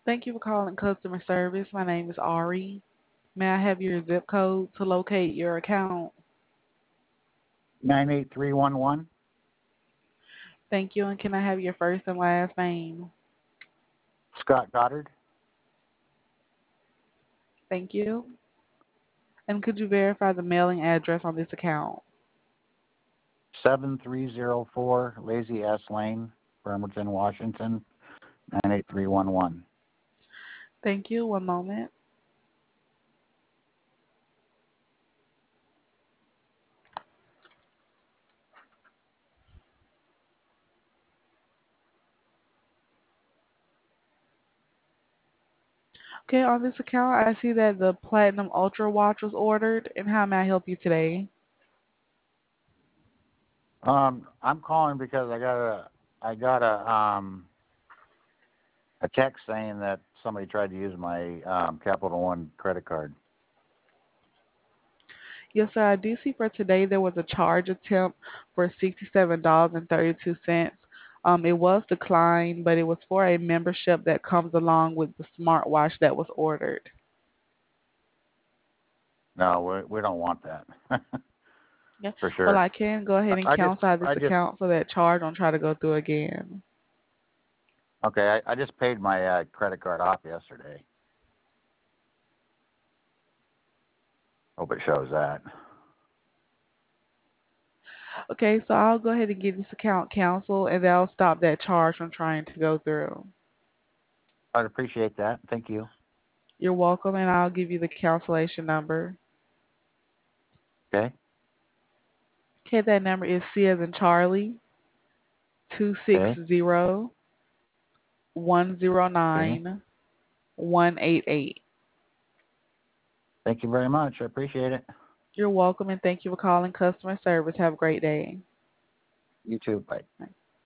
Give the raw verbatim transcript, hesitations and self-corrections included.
Thank you for calling customer service. My name is Ari. May I have your zip code to locate your account? nine eight three one one. Thank you. And can I have your first and last name? Scott Goddard. Thank you. And could you verify the mailing address on this account? seven three zero four Lazy S Lane, Bremerton, Washington, nine eight three one one. Thank you. One moment. Okay, on this account, I see that the Platinum Ultra watch was ordered. And how may I help you today? Um, I'm calling because I got a I got a um a text saying that somebody tried to use my um, Capital One credit card. Yes, sir. I do see for today there was a charge attempt for sixty-seven dollars and thirty-two cents. Um, it was declined, but it was for a membership that comes along with the smartwatch that was ordered. No, we we don't want that. Yeah. For Well, sure. I can go ahead and I just cancel out this I just account so that charge don't try to go through again. okay. I, I just paid my uh, credit card off yesterday. Hope it shows that. Okay, so I'll go ahead and get this account canceled, and that'll stop that charge from trying to go through. I'd appreciate that. Thank you. You're welcome, and I'll give you the cancellation number. Okay. Okay, that number is C as in Charlie, two six Okay. zero one zero Okay. nine one eight eight. Thank you very much. I appreciate it. You're welcome, and thank you for calling customer service. Have a great day. You too. Bye.